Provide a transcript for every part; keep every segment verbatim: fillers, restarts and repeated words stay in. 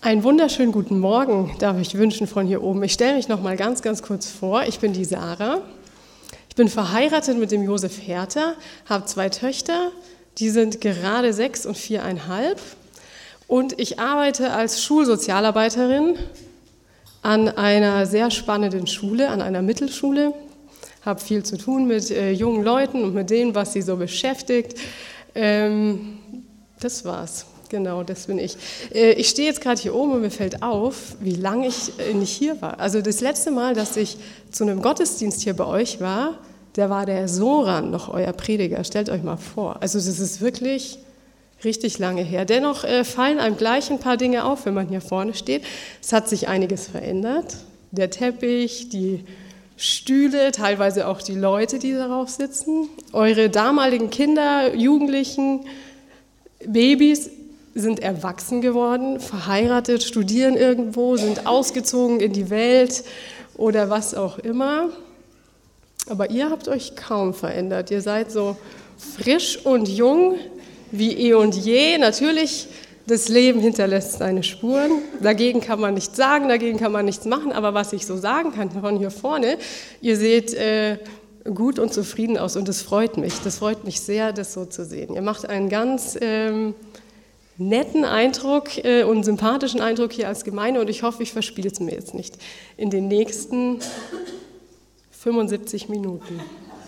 Einen wunderschönen guten Morgen darf ich wünschen von hier oben. Ich stelle mich noch mal ganz, ganz kurz vor. Ich bin die Sarah. Ich bin verheiratet mit dem Josef Herter, habe zwei Töchter, die sind gerade sechs und viereinhalb. Und ich arbeite als Schulsozialarbeiterin an einer sehr spannenden Schule, an einer Mittelschule. Habe viel zu tun mit äh, jungen Leuten und mit denen, was sie so beschäftigt. Ähm, das war's. Genau, das bin ich. Ich stehe jetzt gerade hier oben und mir fällt auf, wie lange ich nicht hier war. Also das letzte Mal, dass ich zu einem Gottesdienst hier bei euch war, da war der Soran noch euer Prediger. Stellt euch mal vor. Also das ist wirklich richtig lange her. Dennoch fallen einem gleich ein paar Dinge auf, wenn man hier vorne steht. Es hat sich einiges verändert. Der Teppich, die Stühle, teilweise auch die Leute, die darauf sitzen. Eure damaligen Kinder, Jugendlichen, Babys sind erwachsen geworden, verheiratet, studieren irgendwo, sind ausgezogen in die Welt oder was auch immer. Aber ihr habt euch kaum verändert. Ihr seid so frisch und jung wie eh und je. Natürlich, das Leben hinterlässt seine Spuren. Dagegen kann man nichts sagen, dagegen kann man nichts machen. Aber was ich so sagen kann von hier vorne, ihr seht äh, gut und zufrieden aus und das freut mich. Das freut mich sehr, das so zu sehen. Ihr macht einen ganz ähm, netten Eindruck äh, und sympathischen Eindruck hier als Gemeinde und ich hoffe, ich verspiele es mir jetzt nicht in den nächsten fünfundsiebzig Minuten.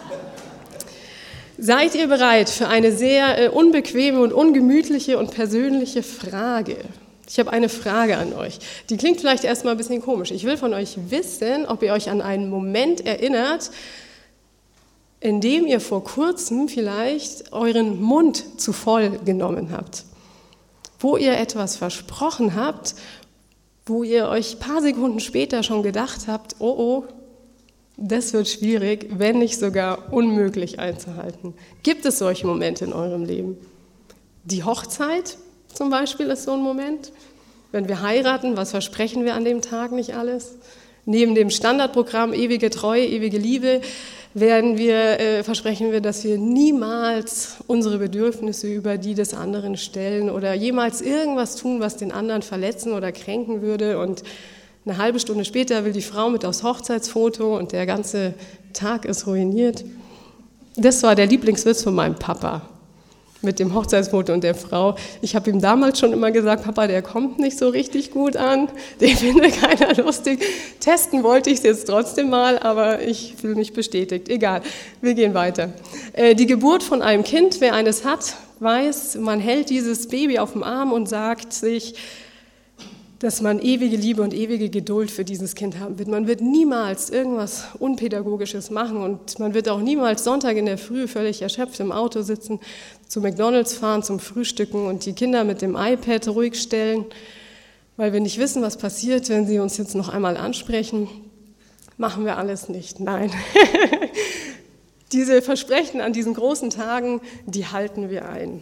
Seid ihr bereit für eine sehr äh, unbequeme und ungemütliche und persönliche Frage? Ich habe eine Frage an euch. Die klingt vielleicht erstmal ein bisschen komisch. Ich will von euch wissen, ob ihr euch an einen Moment erinnert, in dem ihr vor kurzem vielleicht euren Mund zu voll genommen habt. Wo ihr etwas versprochen habt, wo ihr euch ein paar Sekunden später schon gedacht habt, oh oh, das wird schwierig, wenn nicht sogar unmöglich einzuhalten. Gibt es solche Momente in eurem Leben? Die Hochzeit zum Beispiel ist so ein Moment. Wenn wir heiraten, was versprechen wir an dem Tag nicht alles? Neben dem Standardprogramm ewige Treue, ewige Liebe, werden wir, äh, versprechen wir, dass wir niemals unsere Bedürfnisse über die des anderen stellen oder jemals irgendwas tun, was den anderen verletzen oder kränken würde. Und eine halbe Stunde später will die Frau mit aufs Hochzeitsfoto und der ganze Tag ist ruiniert. Das war der Lieblingswitz von meinem Papa mit dem Hochzeitsfoto und der Frau. Ich habe ihm damals schon immer gesagt, Papa, der kommt nicht so richtig gut an, den findet keiner lustig. Testen wollte ich es jetzt trotzdem mal, aber ich fühle mich bestätigt. Egal, wir gehen weiter. Äh, die Geburt von einem Kind, wer eines hat, weiß, man hält dieses Baby auf dem Arm und sagt sich, dass man ewige Liebe und ewige Geduld für dieses Kind haben wird. Man wird niemals irgendwas Unpädagogisches machen und man wird auch niemals Sonntag in der Früh völlig erschöpft im Auto sitzen, zu McDonald's fahren zum Frühstücken und die Kinder mit dem iPad ruhig stellen, weil wir nicht wissen, was passiert, wenn sie uns jetzt noch einmal ansprechen. Machen wir alles nicht. Nein. Diese Versprechen an diesen großen Tagen, die halten wir ein.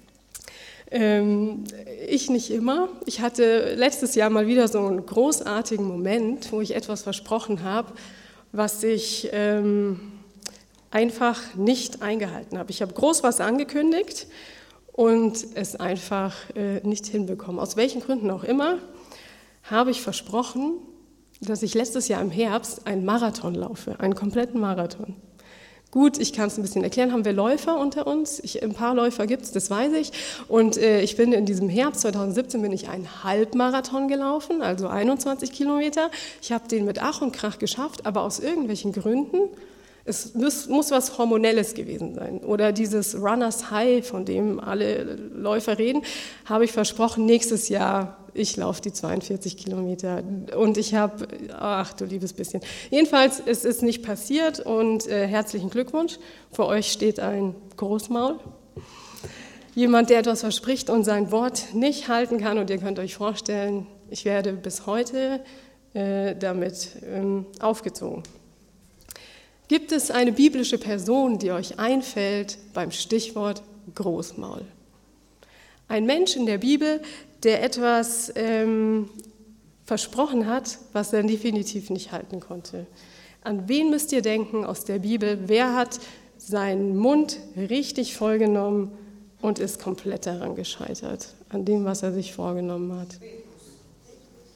Ich nicht immer. Ich hatte letztes Jahr mal wieder so einen großartigen Moment, wo ich etwas versprochen habe, was ich ähm, einfach nicht eingehalten habe. Ich habe groß was angekündigt und es einfach äh, nicht hinbekommen. Aus welchen Gründen auch immer habe ich versprochen, dass ich letztes Jahr im Herbst einen Marathon laufe, einen kompletten Marathon. Gut, ich kann es ein bisschen erklären, haben wir Läufer unter uns, ich, ein paar Läufer gibt es, das weiß ich. Und äh, ich bin in diesem Herbst zweitausendsiebzehn bin ich einen Halbmarathon gelaufen, also einundzwanzig Kilometer. Ich habe den mit Ach und Krach geschafft, aber aus irgendwelchen Gründen, es muss, muss was Hormonelles gewesen sein. Oder dieses Runners High, von dem alle Läufer reden, habe ich versprochen, nächstes Jahr, ich laufe die zweiundvierzig Kilometer. Und ich habe, ach du liebes bisschen. Jedenfalls, es ist nicht passiert und äh, herzlichen Glückwunsch. Vor euch steht ein Großmaul. Jemand, der etwas verspricht und sein Wort nicht halten kann. Und ihr könnt euch vorstellen, ich werde bis heute äh, damit ähm, aufgezogen. Gibt es eine biblische Person, die euch einfällt beim Stichwort Großmaul? Ein Mensch in der Bibel, der etwas ähm, versprochen hat, was er definitiv nicht halten konnte. An wen müsst ihr denken aus der Bibel? Wer hat seinen Mund richtig vollgenommen und ist komplett daran gescheitert, an dem, was er sich vorgenommen hat?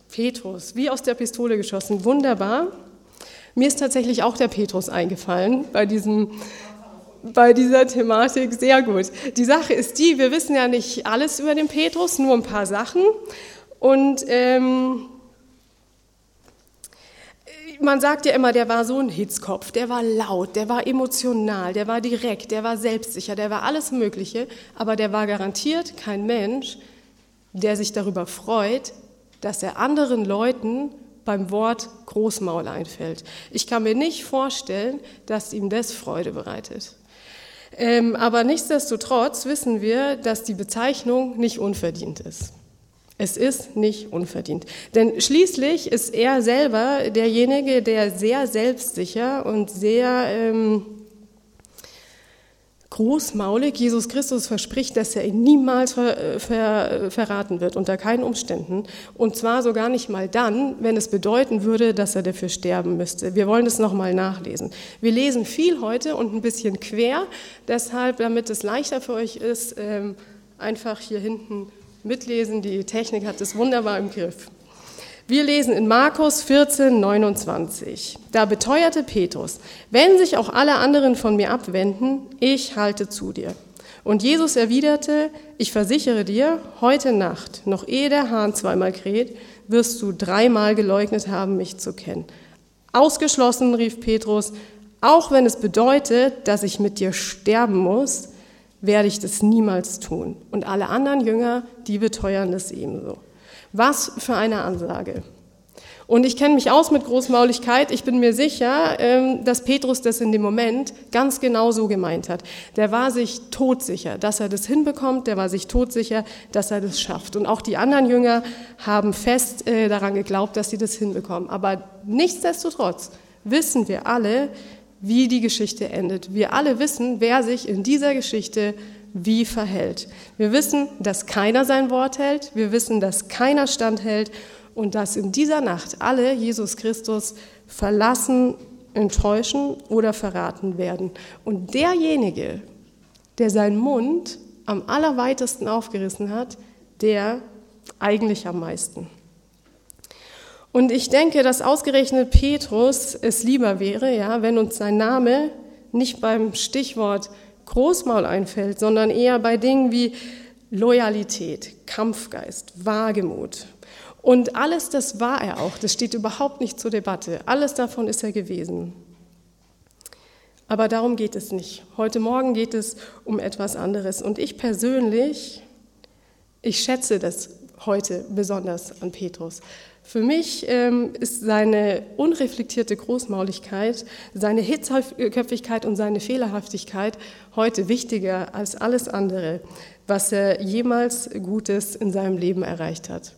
Petrus, wie aus der Pistole geschossen, wunderbar. Mir ist tatsächlich auch der Petrus eingefallen bei diesem, bei dieser Thematik, sehr gut. Die Sache ist die, wir wissen ja nicht alles über den Petrus, nur ein paar Sachen. Und ähm, man sagt ja immer, der war so ein Hitzkopf, der war laut, der war emotional, der war direkt, der war selbstsicher, der war alles Mögliche, aber der war garantiert kein Mensch, der sich darüber freut, dass er anderen Leuten beim Wort Großmaul einfällt. Ich kann mir nicht vorstellen, dass ihm das Freude bereitet. Ähm, aber nichtsdestotrotz wissen wir, dass die Bezeichnung nicht unverdient ist. Es ist nicht unverdient. Denn schließlich ist er selber derjenige, der sehr selbstsicher und sehr ähm, großmaulig Jesus Christus verspricht, dass er ihn niemals ver, ver, verraten wird, unter keinen Umständen. Und zwar sogar nicht mal dann, wenn es bedeuten würde, dass er dafür sterben müsste. Wir wollen das nochmal nachlesen. Wir lesen viel heute und ein bisschen quer, deshalb, damit es leichter für euch ist, ähm, einfach hier hinten mitlesen. Die Technik hat es wunderbar im Griff. Wir lesen in Markus vierzehn, neunundzwanzig. Da beteuerte Petrus: Wenn sich auch alle anderen von mir abwenden, ich halte zu dir. Und Jesus erwiderte: Ich versichere dir, heute Nacht, noch ehe der Hahn zweimal kräht, wirst du dreimal geleugnet haben, mich zu kennen. Ausgeschlossen, rief Petrus, auch wenn es bedeutet, dass ich mit dir sterben muss, werde ich das niemals tun. Und alle anderen Jünger, die beteuern das ebenso. Was für eine Ansage. Und ich kenne mich aus mit Großmauligkeit. Ich bin mir sicher, dass Petrus das in dem Moment ganz genau so gemeint hat. Der war sich todsicher, dass er das hinbekommt. Der war sich todsicher, dass er das schafft. Und auch die anderen Jünger haben fest daran geglaubt, dass sie das hinbekommen. Aber nichtsdestotrotz wissen wir alle, wie die Geschichte endet. Wir alle wissen, wer sich in dieser Geschichte wie verhält. Wir wissen, dass keiner sein Wort hält. Wir wissen, dass keiner standhält und dass in dieser Nacht alle Jesus Christus verlassen, enttäuschen oder verraten werden. Und derjenige, der seinen Mund am allerweitesten aufgerissen hat, der eigentlich am meisten. Und ich denke, dass ausgerechnet Petrus es lieber wäre, ja, wenn uns sein Name nicht beim Stichwort Großmaul einfällt, sondern eher bei Dingen wie Loyalität, Kampfgeist, Wagemut. Und alles das war er auch, das steht überhaupt nicht zur Debatte. Alles davon ist er gewesen. Aber darum geht es nicht. Heute Morgen geht es um etwas anderes. Und ich persönlich, ich schätze das heute besonders an Petrus. Für mich ähm, ist seine unreflektierte Großmauligkeit, seine Hitzköpfigkeit und seine Fehlerhaftigkeit heute wichtiger als alles andere, was er jemals Gutes in seinem Leben erreicht hat.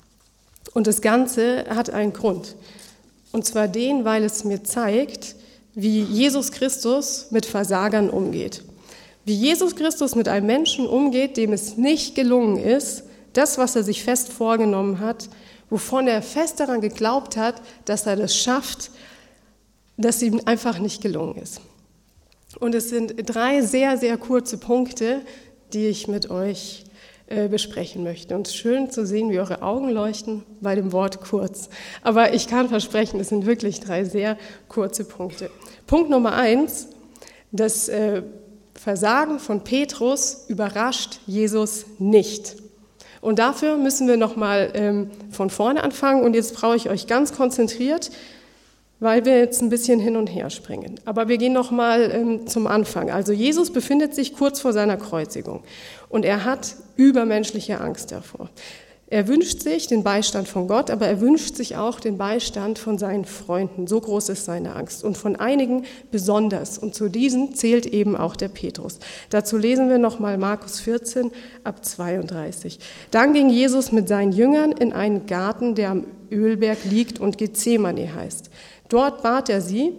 Und das Ganze hat einen Grund. Und zwar den, weil es mir zeigt, wie Jesus Christus mit Versagern umgeht. Wie Jesus Christus mit einem Menschen umgeht, dem es nicht gelungen ist, das, was er sich fest vorgenommen hat, wovon er fest daran geglaubt hat, dass er das schafft, dass ihm einfach nicht gelungen ist. Und es sind drei sehr, sehr kurze Punkte, die ich mit euch äh, besprechen möchte. Und es ist schön zu sehen, wie eure Augen leuchten bei dem Wort kurz. Aber ich kann versprechen, es sind wirklich drei sehr kurze Punkte. Punkt Nummer eins, das äh, Versagen von Petrus überrascht Jesus nicht. Und dafür müssen wir nochmal ähm, von vorne anfangen. Und jetzt brauche ich euch ganz konzentriert, weil wir jetzt ein bisschen hin und her springen. Aber wir gehen nochmal ähm, zum Anfang. Also Jesus befindet sich kurz vor seiner Kreuzigung und er hat übermenschliche Angst davor. Er wünscht sich den Beistand von Gott, aber er wünscht sich auch den Beistand von seinen Freunden. So groß ist seine Angst. Und von einigen besonders. Und zu diesen zählt eben auch der Petrus. Dazu lesen wir nochmal Markus vierzehn ab zweiunddreißig. Dann ging Jesus mit seinen Jüngern in einen Garten, der am Ölberg liegt und Gethsemane heißt. Dort bat er sie: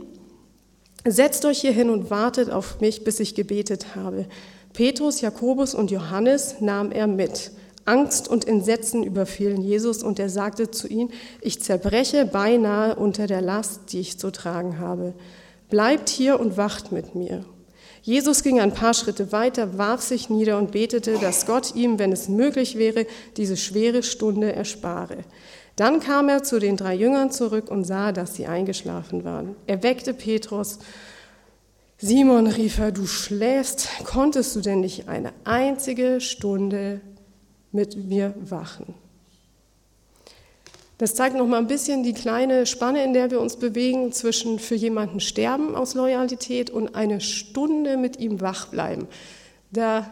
Setzt euch hier hin und wartet auf mich, bis ich gebetet habe. Petrus, Jakobus und Johannes nahm er mit. Angst und Entsetzen überfielen Jesus und er sagte zu ihnen: Ich zerbreche beinahe unter der Last, die ich zu tragen habe. Bleibt hier und wacht mit mir. Jesus ging ein paar Schritte weiter, warf sich nieder und betete, dass Gott ihm, wenn es möglich wäre, diese schwere Stunde erspare. Dann kam er zu den drei Jüngern zurück und sah, dass sie eingeschlafen waren. Er weckte Petrus. Simon, rief er, du schläfst, konntest du denn nicht eine einzige Stunde mit mir wachen? Das zeigt noch mal ein bisschen die kleine Spanne, in der wir uns bewegen, zwischen für jemanden sterben aus Loyalität und eine Stunde mit ihm wach bleiben. Da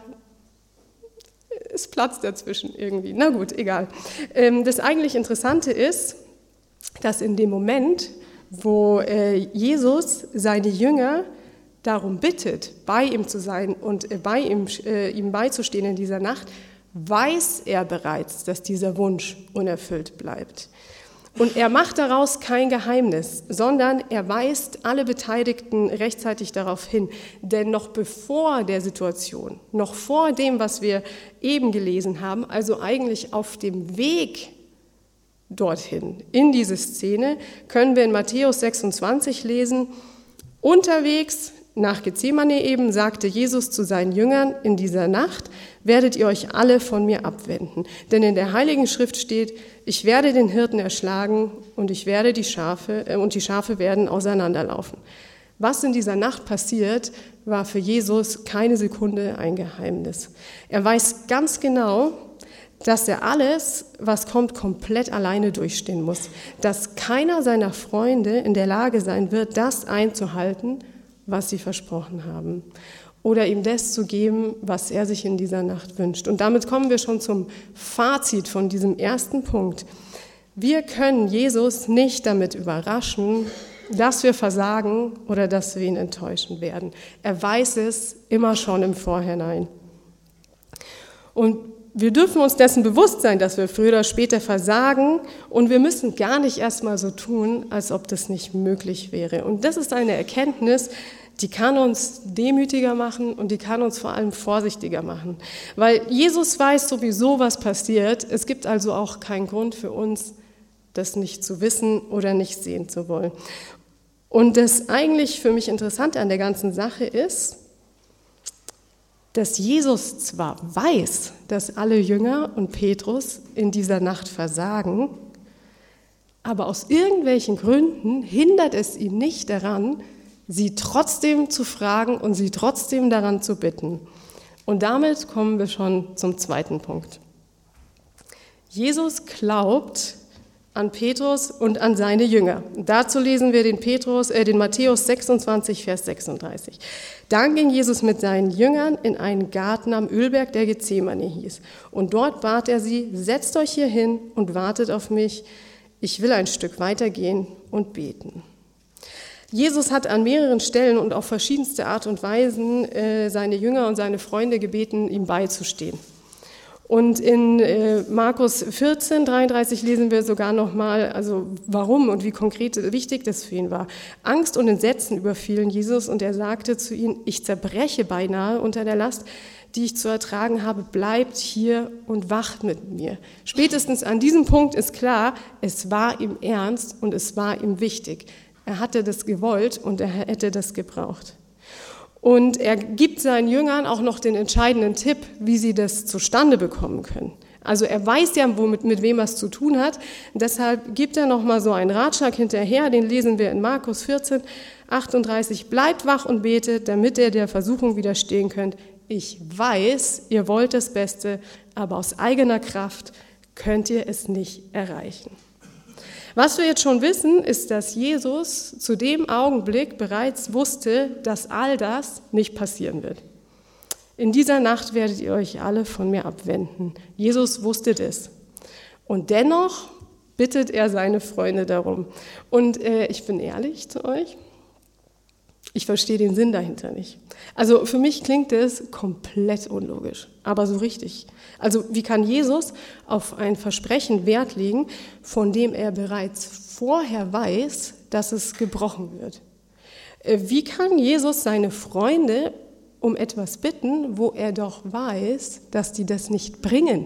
ist Platz dazwischen irgendwie. Na gut, egal. Das eigentlich Interessante ist, dass in dem Moment, wo Jesus seine Jünger darum bittet, bei ihm zu sein und bei ihm, ihm beizustehen in dieser Nacht, weiß er bereits, dass dieser Wunsch unerfüllt bleibt. Und er macht daraus kein Geheimnis, sondern er weist alle Beteiligten rechtzeitig darauf hin. Denn noch bevor der Situation, noch vor dem, was wir eben gelesen haben, also eigentlich auf dem Weg dorthin, in diese Szene, können wir in Matthäus sechsundzwanzig lesen, unterwegs nach Gethsemane eben sagte Jesus zu seinen Jüngern, in dieser Nacht werdet ihr euch alle von mir abwenden. Denn in der Heiligen Schrift steht, ich werde den Hirten erschlagen und ich werde die Schafe, äh, und die Schafe werden auseinanderlaufen. Was in dieser Nacht passiert, war für Jesus keine Sekunde ein Geheimnis. Er weiß ganz genau, dass er alles, was kommt, komplett alleine durchstehen muss. Dass keiner seiner Freunde in der Lage sein wird, das einzuhalten, was sie versprochen haben, oder ihm das zu geben, was er sich in dieser Nacht wünscht. Und damit kommen wir schon zum Fazit von diesem ersten Punkt. Wir können Jesus nicht damit überraschen, dass wir versagen oder dass wir ihn enttäuschen werden. Er weiß es immer schon im Vorhinein. Und wir dürfen uns dessen bewusst sein, dass wir früher oder später versagen, und wir müssen gar nicht erst mal so tun, als ob das nicht möglich wäre. Und das ist eine Erkenntnis, die kann uns demütiger machen und die kann uns vor allem vorsichtiger machen. Weil Jesus weiß sowieso, was passiert. Es gibt also auch keinen Grund für uns, das nicht zu wissen oder nicht sehen zu wollen. Und das eigentlich für mich Interessante an der ganzen Sache ist, dass Jesus zwar weiß, dass alle Jünger und Petrus in dieser Nacht versagen, aber aus irgendwelchen Gründen hindert es ihn nicht daran, sie trotzdem zu fragen und sie trotzdem daran zu bitten. Und damit kommen wir schon zum zweiten Punkt. Jesus glaubt an Petrus und an seine Jünger. Dazu lesen wir den, Petrus, äh, den Matthäus sechsundzwanzig, Vers sechsunddreißig. Dann ging Jesus mit seinen Jüngern in einen Garten am Ölberg, der Gethsemane hieß. Und dort bat er sie, setzt euch hier hin und wartet auf mich. Ich will ein Stück weitergehen und beten. Jesus hat an mehreren Stellen und auf verschiedenste Art und Weisen äh, seine Jünger und seine Freunde gebeten, ihm beizustehen. Und in äh, Markus vierzehn, dreiunddreißig lesen wir sogar nochmal, also warum und wie konkret wichtig das für ihn war. Angst und Entsetzen überfielen Jesus und er sagte zu ihnen, ich zerbreche beinahe unter der Last, die ich zu ertragen habe, bleibt hier und wacht mit mir. Spätestens an diesem Punkt ist klar, es war ihm ernst und es war ihm wichtig. Er hatte das gewollt und er hätte das gebraucht. Und er gibt seinen Jüngern auch noch den entscheidenden Tipp, wie sie das zustande bekommen können. Also er weiß ja, womit, mit wem er es zu tun hat. Deshalb gibt er noch mal so einen Ratschlag hinterher, den lesen wir in Markus vierzehn, achtunddreißig. Bleibt wach und betet, damit ihr der Versuchung widerstehen könnt. Ich weiß, ihr wollt das Beste, aber aus eigener Kraft könnt ihr es nicht erreichen. Was wir jetzt schon wissen, ist, dass Jesus zu dem Augenblick bereits wusste, dass all das nicht passieren wird. In dieser Nacht werdet ihr euch alle von mir abwenden. Jesus wusste das. Und dennoch bittet er seine Freunde darum. Und äh, ich bin ehrlich zu euch, ich verstehe den Sinn dahinter nicht. Also für mich klingt es komplett unlogisch, aber so richtig. Also wie kann Jesus auf ein Versprechen Wert legen, von dem er bereits vorher weiß, dass es gebrochen wird? Wie kann Jesus seine Freunde um etwas bitten, wo er doch weiß, dass die das nicht bringen?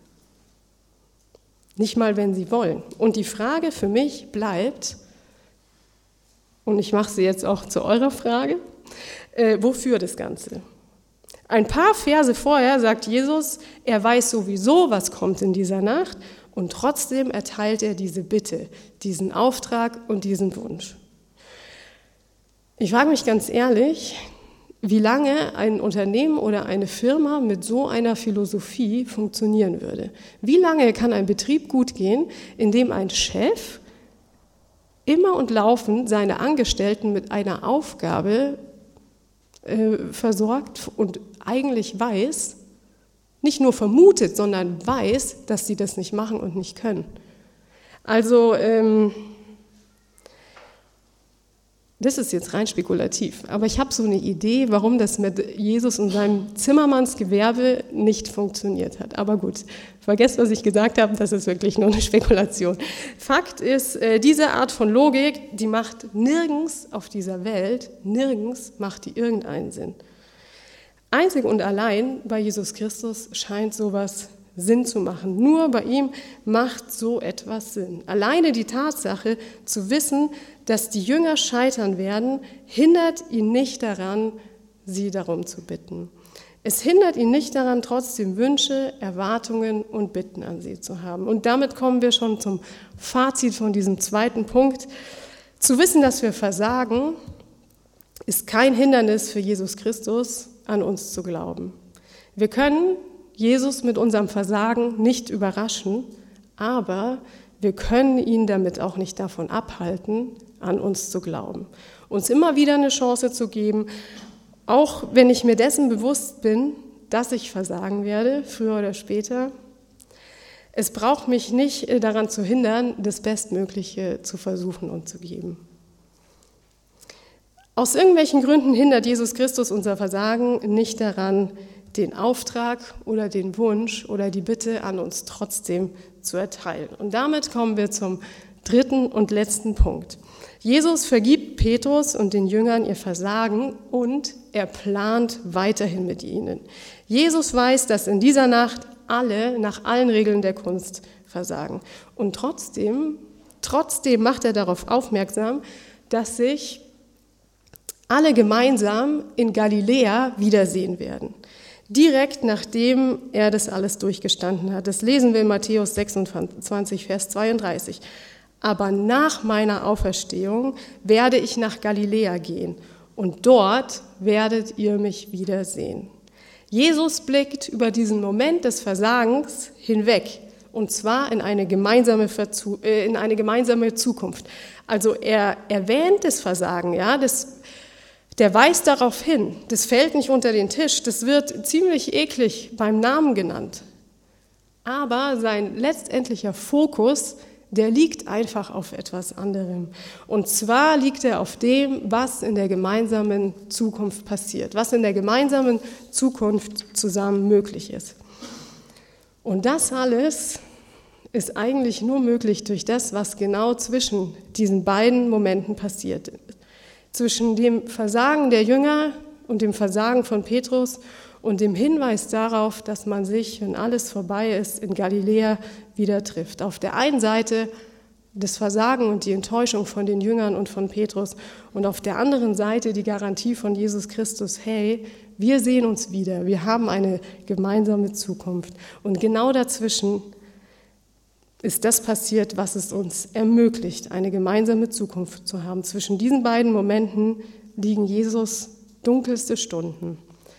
Nicht mal, wenn sie wollen. Und die Frage für mich bleibt, und ich mache sie jetzt auch zu eurer Frage, äh, wofür das Ganze? Ein paar Verse vorher sagt Jesus, er weiß sowieso, was kommt in dieser Nacht Und trotzdem erteilt er diese Bitte, diesen Auftrag und diesen Wunsch. Ich frage mich ganz ehrlich, wie lange ein Unternehmen oder eine Firma mit so einer Philosophie funktionieren würde. Wie lange kann ein Betrieb gut gehen, in dem ein Chef immer und laufend seine Angestellten mit einer Aufgabe äh, versorgt und eigentlich weiß, nicht nur vermutet, sondern weiß, dass sie das nicht machen und nicht können. Also ähm, das ist jetzt rein spekulativ, aber ich habe so eine Idee, warum das mit Jesus und seinem Zimmermannsgewerbe nicht funktioniert hat. Aber gut, vergesst, was ich gesagt habe, das ist wirklich nur eine Spekulation. Fakt ist, diese Art von Logik, die macht nirgends auf dieser Welt, nirgends macht die irgendeinen Sinn. Einzig und allein bei Jesus Christus scheint sowas Sinn zu machen. Nur bei ihm macht so etwas Sinn. Alleine die Tatsache zu wissen, dass die Jünger scheitern werden, hindert ihn nicht daran, sie darum zu bitten. Es hindert ihn nicht daran, trotzdem Wünsche, Erwartungen und Bitten an sie zu haben. Und damit kommen wir schon zum Fazit von diesem zweiten Punkt. Zu wissen, dass wir versagen, ist kein Hindernis für Jesus Christus, an uns zu glauben. Wir können Jesus mit unserem Versagen nicht überraschen, aber wir können ihn damit auch nicht davon abhalten, an uns zu glauben. Uns immer wieder eine Chance zu geben, auch wenn ich mir dessen bewusst bin, dass ich versagen werde, früher oder später. Es braucht mich nicht daran zu hindern, das Bestmögliche zu versuchen und zu geben. Aus irgendwelchen Gründen hindert Jesus Christus unser Versagen nicht daran, den Auftrag oder den Wunsch oder die Bitte an uns trotzdem zu erteilen. Und damit kommen wir zum dritten und letzten Punkt. Jesus vergibt Petrus und den Jüngern ihr Versagen und er plant weiterhin mit ihnen. Jesus weiß, dass in dieser Nacht alle nach allen Regeln der Kunst versagen. Und trotzdem, trotzdem macht er darauf aufmerksam, dass sich alle gemeinsam in Galiläa wiedersehen werden. Direkt nachdem er das alles durchgestanden hat. Das lesen wir in Matthäus sechsundzwanzig, Vers zweiunddreißig. Aber nach meiner Auferstehung werde ich nach Galiläa gehen und dort werdet ihr mich wiedersehen. Jesus blickt über diesen Moment des Versagens hinweg und zwar in eine gemeinsame, Verzu- äh, in eine gemeinsame Zukunft. Also er erwähnt das Versagen, ja, das Der weist darauf hin, das fällt nicht unter den Tisch, das wird ziemlich eklig beim Namen genannt. Aber sein letztendlicher Fokus, der liegt einfach auf etwas anderem. Und zwar liegt er auf dem, was in der gemeinsamen Zukunft passiert, was in der gemeinsamen Zukunft zusammen möglich ist. Und das alles ist eigentlich nur möglich durch das, was genau zwischen diesen beiden Momenten passiert ist. Zwischen dem Versagen der Jünger und dem Versagen von Petrus und dem Hinweis darauf, dass man sich, wenn alles vorbei ist, in Galiläa wieder trifft. Auf der einen Seite das Versagen und die Enttäuschung von den Jüngern und von Petrus und auf der anderen Seite die Garantie von Jesus Christus, hey, wir sehen uns wieder, wir haben eine gemeinsame Zukunft. Und genau dazwischen ist das passiert, was es uns ermöglicht, eine gemeinsame Zukunft zu haben. Zwischen diesen beiden Momenten liegen Jesus dunkelste Stunden,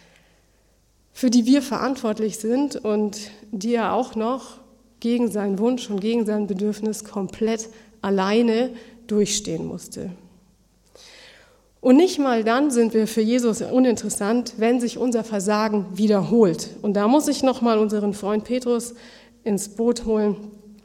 für die wir verantwortlich sind und die er auch noch gegen seinen Wunsch und gegen sein Bedürfnis komplett alleine durchstehen musste. Und nicht mal dann sind wir für Jesus uninteressant, wenn sich unser Versagen wiederholt. Und da muss ich nochmal unseren Freund Petrus ins Boot holen.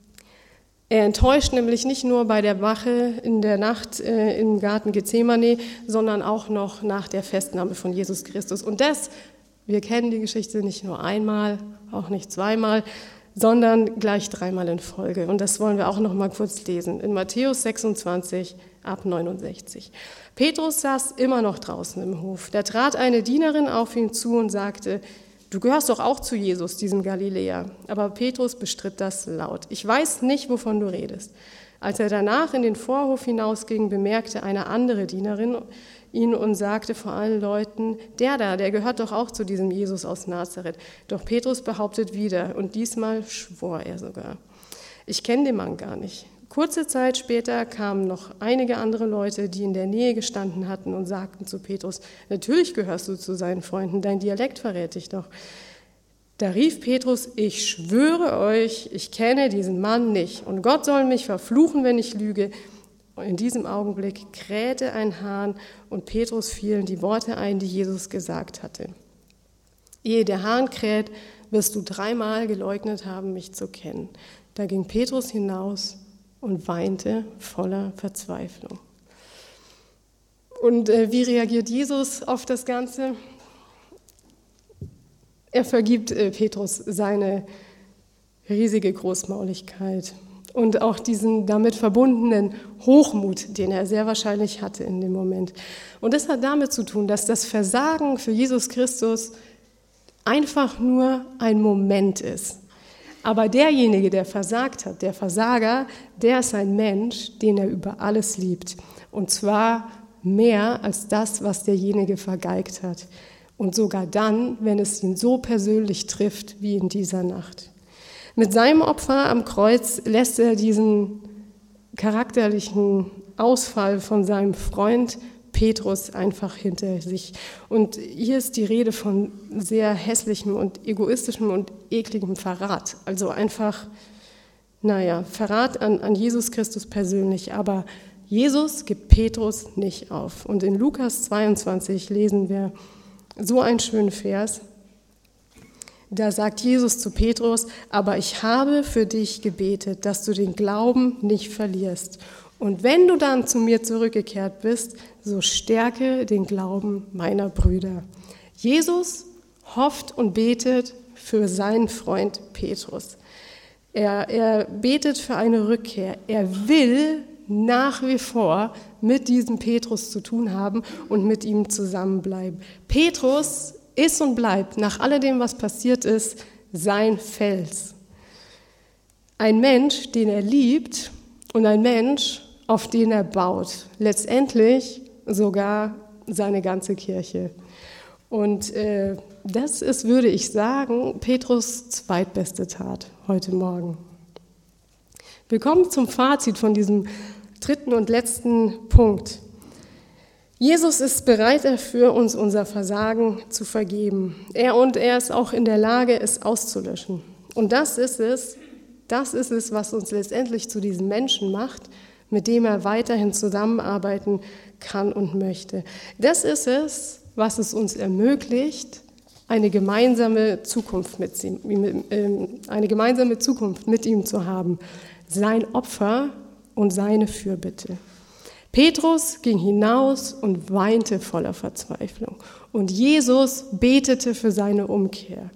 Er enttäuscht nämlich nicht nur bei der Wache in der Nacht äh, im Garten Gethsemane, sondern auch noch nach der Festnahme von Jesus Christus. Und das, wir kennen die Geschichte nicht nur einmal, auch nicht zweimal, sondern gleich dreimal in Folge. Und das wollen wir auch noch mal kurz lesen. In Matthäus sechsundzwanzig, ab neunundsechzig. Petrus saß immer noch draußen im Hof. Da trat eine Dienerin auf ihn zu und sagte, du gehörst doch auch zu Jesus, diesem Galiläer. Aber Petrus bestritt das laut. Ich weiß nicht, wovon du redest. Als er danach in den Vorhof hinausging, bemerkte eine andere Dienerin ihn und sagte vor allen Leuten, der da, der gehört doch auch zu diesem Jesus aus Nazareth. Doch Petrus behauptet wieder und diesmal schwor er sogar. Ich kenne den Mann gar nicht. Kurze Zeit später kamen noch einige andere Leute, die in der Nähe gestanden hatten und sagten zu Petrus, natürlich gehörst du zu seinen Freunden, dein Dialekt verrät dich doch. Da rief Petrus, ich schwöre euch, ich kenne diesen Mann nicht und Gott soll mich verfluchen, wenn ich lüge. Und in diesem Augenblick krähte ein Hahn und Petrus fielen die Worte ein, die Jesus gesagt hatte. Ehe der Hahn kräht, wirst du dreimal geleugnet haben, mich zu kennen. Da ging Petrus hinaus und weinte voller Verzweiflung. Und äh, wie reagiert Jesus auf das Ganze? Er vergibt äh, Petrus seine riesige Großmauligkeit und auch diesen damit verbundenen Hochmut, den er sehr wahrscheinlich hatte in dem Moment. Und das hat damit zu tun, dass das Versagen für Jesus Christus einfach nur ein Moment ist. Aber derjenige, der versagt hat, der Versager, der ist ein Mensch, den er über alles liebt. Und zwar mehr als das, was derjenige vergeigt hat. Und sogar dann, wenn es ihn so persönlich trifft wie in dieser Nacht. Mit seinem Opfer am Kreuz lässt er diesen charakterlichen Ausfall von seinem Freund Petrus einfach hinter sich. Und hier ist die Rede von sehr hässlichem und egoistischem und ekligem Verrat. Also einfach, naja, Verrat an, an Jesus Christus persönlich. Aber Jesus gibt Petrus nicht auf. Und in Lukas zweiundzwanzig lesen wir so einen schönen Vers. Da sagt Jesus zu Petrus, aber ich habe für dich gebetet, dass du den Glauben nicht verlierst. Und wenn du dann zu mir zurückgekehrt bist, so stärke den Glauben meiner Brüder. Jesus hofft und betet für seinen Freund Petrus. Er, er betet für eine Rückkehr. Er will nach wie vor mit diesem Petrus zu tun haben und mit ihm zusammenbleiben. Petrus ist und bleibt, nach alledem, was passiert ist, sein Fels. Ein Mensch, den er liebt und ein Mensch, auf den er baut. Letztendlich sogar seine ganze Kirche. Und äh, das ist, würde ich sagen, Petrus' zweitbeste Tat heute Morgen. Wir kommen zum Fazit von diesem dritten und letzten Punkt. Jesus ist bereit dafür, uns unser Versagen zu vergeben. Er und er ist auch in der Lage, es auszulöschen. Und das ist es, das ist es, was uns letztendlich zu diesem Menschen macht, mit dem er weiterhin zusammenarbeiten kann und möchte. Das ist es, was es uns ermöglicht, eine gemeinsame Zukunft mit ihm, eine gemeinsame Zukunft mit ihm zu haben. Sein Opfer und seine Fürbitte. Petrus ging hinaus und weinte voller Verzweiflung. Und Jesus betete für seine Umkehr.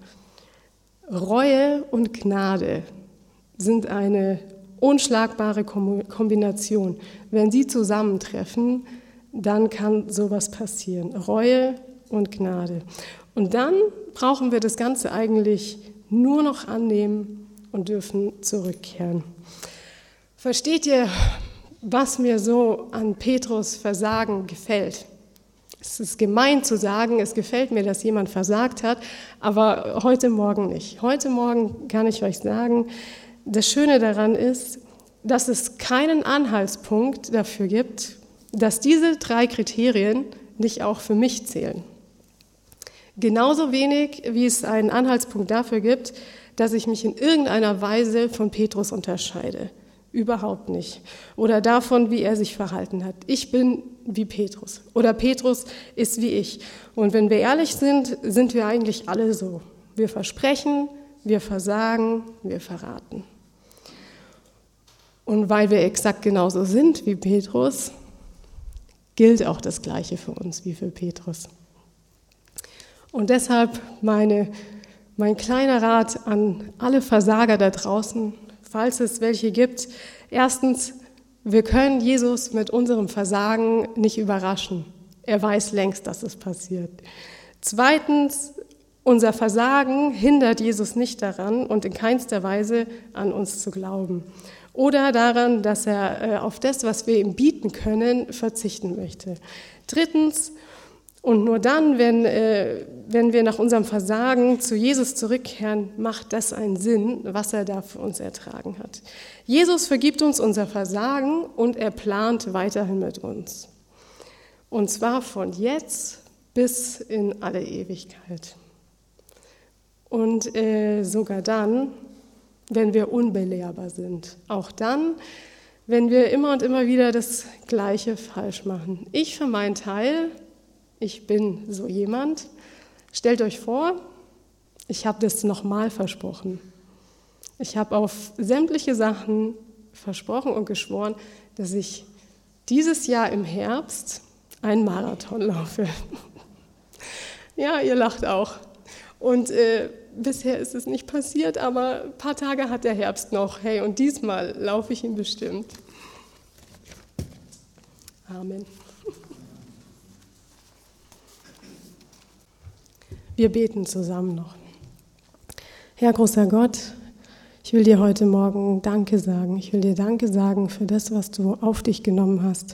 Reue und Gnade sind eine unschlagbare Kombination. Wenn sie zusammentreffen, dann kann sowas passieren. Reue und Gnade. Und dann brauchen wir das Ganze eigentlich nur noch annehmen und dürfen zurückkehren. Versteht ihr, was mir so an Petrus Versagen gefällt? Es ist gemein zu sagen, es gefällt mir, dass jemand versagt hat, aber heute Morgen nicht. Heute Morgen kann ich euch sagen, das Schöne daran ist, dass es keinen Anhaltspunkt dafür gibt, dass diese drei Kriterien nicht auch für mich zählen. Genauso wenig, wie es einen Anhaltspunkt dafür gibt, dass ich mich in irgendeiner Weise von Petrus unterscheide. Überhaupt nicht. Oder davon, wie er sich verhalten hat. Ich bin wie Petrus. Oder Petrus ist wie ich. Und wenn wir ehrlich sind, sind wir eigentlich alle so. Wir versprechen, wir versagen, wir verraten. Und weil wir exakt genauso sind wie Petrus, gilt auch das Gleiche für uns wie für Petrus. Und deshalb meine, mein kleiner Rat an alle Versager da draußen, falls es welche gibt. Erstens, wir können Jesus mit unserem Versagen nicht überraschen. Er weiß längst, dass es passiert. Zweitens, unser Versagen hindert Jesus nicht daran und in keinster Weise an uns zu glauben. Oder daran, dass er auf das, was wir ihm bieten können, verzichten möchte. Drittens, Und nur dann, wenn, äh, wenn wir nach unserem Versagen zu Jesus zurückkehren, macht das einen Sinn, was er da für uns ertragen hat. Jesus vergibt uns unser Versagen und er plant weiterhin mit uns. Und zwar von jetzt bis in alle Ewigkeit. Und äh, sogar dann, wenn wir unbelehrbar sind. Auch dann, wenn wir immer und immer wieder das Gleiche falsch machen. Ich für meinen Teil, ich bin so jemand. Stellt euch vor, ich habe das nochmal versprochen. Ich habe auf sämtliche Sachen versprochen und geschworen, dass ich dieses Jahr im Herbst einen Marathon laufe. Ja, ihr lacht auch. Und äh, bisher ist es nicht passiert, aber ein paar Tage hat der Herbst noch. Hey, und diesmal laufe ich ihn bestimmt. Amen. Wir beten zusammen noch. Herr großer Gott, ich will dir heute Morgen Danke sagen. Ich will dir Danke sagen für das, was du auf dich genommen hast,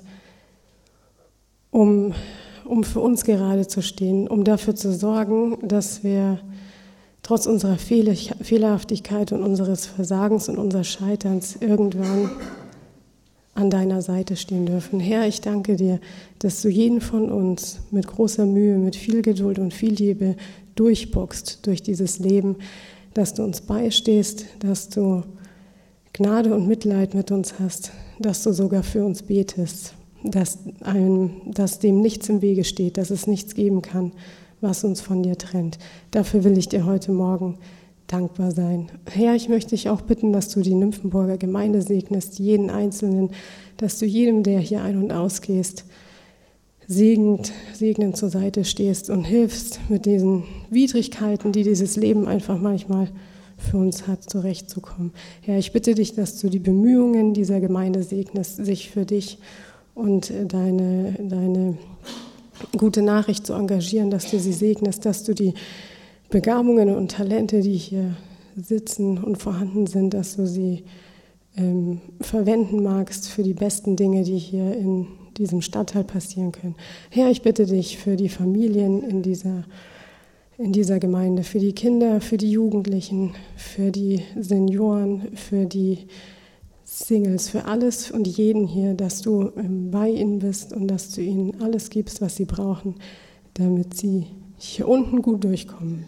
um, um für uns gerade zu stehen, um dafür zu sorgen, dass wir trotz unserer Fehlerhaftigkeit und unseres Versagens und unseres Scheiterns irgendwann an deiner Seite stehen dürfen. Herr, ich danke dir, dass du jeden von uns mit großer Mühe, mit viel Geduld und viel Liebe durchboxt durch dieses Leben, dass du uns beistehst, dass du Gnade und Mitleid mit uns hast, dass du sogar für uns betest, dass, ein, dass dem nichts im Wege steht, dass es nichts geben kann, was uns von dir trennt. Dafür will ich dir heute Morgen dankbar sein. Herr, ich möchte dich auch bitten, dass du die Nymphenburger Gemeinde segnest, jeden Einzelnen, dass du jedem, der hier ein- und ausgehst, segnend, segnend zur Seite stehst und hilfst, mit diesen Widrigkeiten, die dieses Leben einfach manchmal für uns hat, zurechtzukommen. Herr, ich bitte dich, dass du die Bemühungen dieser Gemeinde segnest, sich für dich und deine, deine gute Nachricht zu engagieren, dass du sie segnest, dass du die Begabungen und Talente, die hier sitzen und vorhanden sind, dass du sie ähm, verwenden magst für die besten Dinge, die hier in diesem Stadtteil passieren können. Herr, ich bitte dich für die Familien in dieser, in dieser Gemeinde, für die Kinder, für die Jugendlichen, für die Senioren, für die Singles, für alles und jeden hier, dass du ähm, bei ihnen bist und dass du ihnen alles gibst, was sie brauchen, damit sie hier unten gut durchkommen.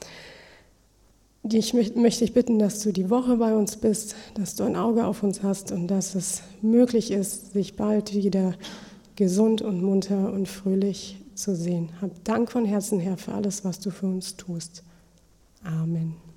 Ich möchte dich bitten, dass du die Woche bei uns bist, dass du ein Auge auf uns hast und dass es möglich ist, sich bald wieder gesund und munter und fröhlich zu sehen. Hab Dank von Herzen, Herr, für alles, was du für uns tust. Amen.